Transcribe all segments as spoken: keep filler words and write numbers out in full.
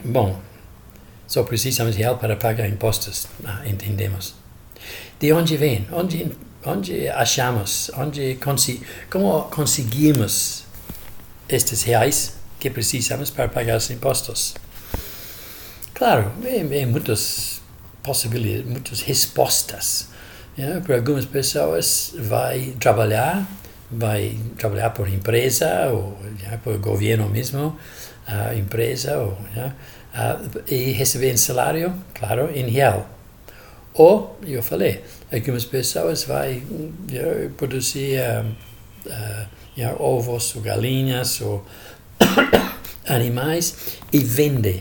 bom, só precisamos de real para pagar impostos, ah, entendemos. De onde vem? Onde, onde achamos? Onde consi- como conseguimos estes reais que precisamos para pagar os impostos? Claro, é, é muitas possibilidades, muitas respostas. Yeah, para algumas pessoas vai trabalhar, vai trabalhar por empresa ou yeah, por governo mesmo, a uh, empresa ou, yeah, uh, e receber um salário, claro, em real. Ou, eu falei, algumas pessoas vai yeah, produzir uh, uh, yeah, ovos ou galinhas ou animais e vende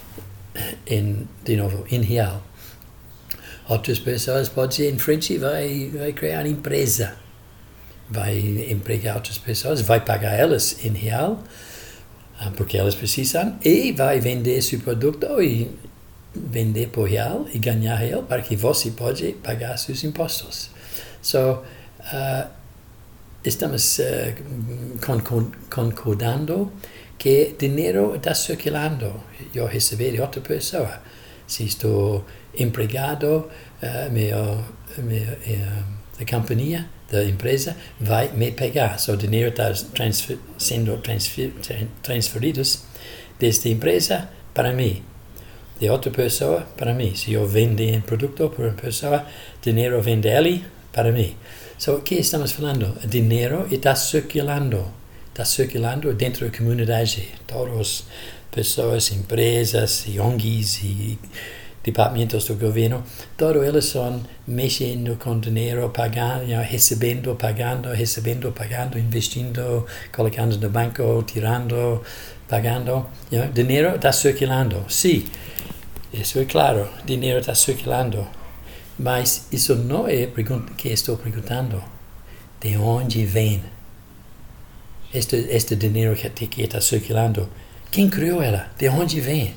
em, de novo em real. Outras pessoas podem ser em frente e vai, vai criar empresa, vai empregar outras pessoas, vai pagar elas em real, porque elas precisam, e vai vender seu produto e vender por real e ganhar real para que você pode pagar seus impostos. So, uh, estamos uh, concordando que dinheiro está circulando. Eu recebi de outra pessoa. Se estou empregado, uh, meu, meu, uh, a companhia, da empresa, vai me pagar. So, o dinheiro está transfer, sendo transfer, transferido desde a empresa para mim. De outra pessoa para mim. Se eu vender um produto para uma pessoa, dinheiro vem dele para mim. So, o que estamos falando? O dinheiro está circulando. Está circulando dentro da comunidade. Todas as pessoas, empresas, O N Gs e departamentos do governo, todos eles estão mexendo com dinheiro, pagando, recebendo, pagando, recebendo, pagando, investindo, colocando no banco, tirando, pagando. O dinheiro está circulando. Sim, isso é claro, o dinheiro está circulando. Mas isso não é o que estou perguntando. De onde vem este, este dinheiro que, que está circulando? Quem criou ela? De onde vem?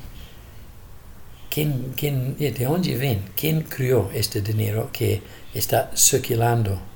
Quem, quem, de onde vem? Quem criou este dinheiro que está circulando?